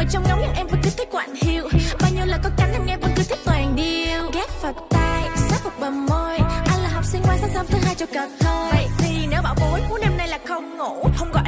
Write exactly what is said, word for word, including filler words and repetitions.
trong ngóng nhưng em vẫn cứ thấy quạnh hiu. Bao nhiêu lời có cánh em nghe vẫn cứ thích toàn điêu. Ghét phật tay, sát phục bờ môi. Anh là học sinh ngoan sáng sớm thứ hai cho cật thôi. Vậy thì nếu bảo bối muốn đêm nay là không ngủ, không gọi